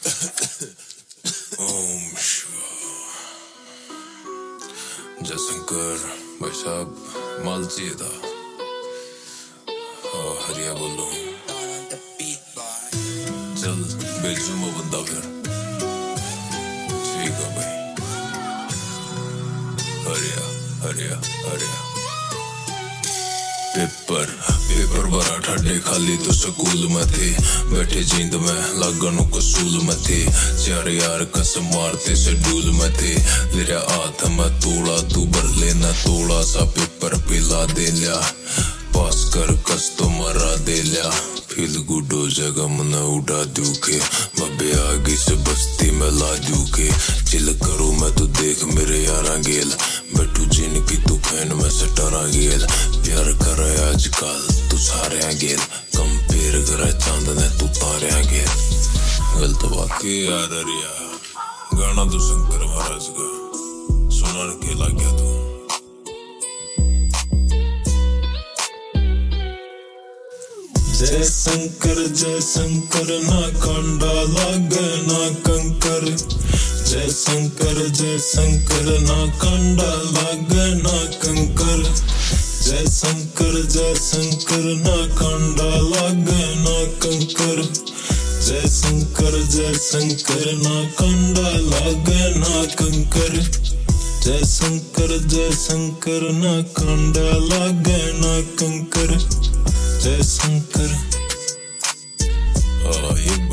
ओम शिवा। जयशंकर भाई साहब माल चाहिए था। हरिया बोलो। चल भेजू मैं बंदा फिर। ठीक है भाई। हरिया हरिया हरिया। पेपर बड़ा ठाडे खाली तो स्कूल में थे। बैठे जींद में लागनों को सूल में थे। चार यार कसम मारते से डूल में थे। तेरा हाथ में तोड़ा तू भर लेना थोड़ा सा पेपर पिला दे लिया। पास कर कस तो मरा दे लिया। फील गुड हो जाएगा मना उड़ा दू के। मबे आगे से बस्ती में ला दू के। चिल करो मैं तो देख मेरे यारा गेल। बैठू जिन की तू फैन में सटारा गेल। प्यार करे आजकल तू सारे गेल। कंपेयर करे चांद ने तू तारे गेल। गलत बात के यार रिया। गाना तो शंकर महाराज का सुनार के ला गया तू। जय शंकर ना कांडा लागे ना कंकर। जय शंकर ना कांडा लागे ना कंकर। जय शंकर ना कांडा लागे ना कंकर। जय शंकर ना कांडा लागे ना कंकर। जय शंकर ना कांडा लागे ना कंकर। जय शंकर। ये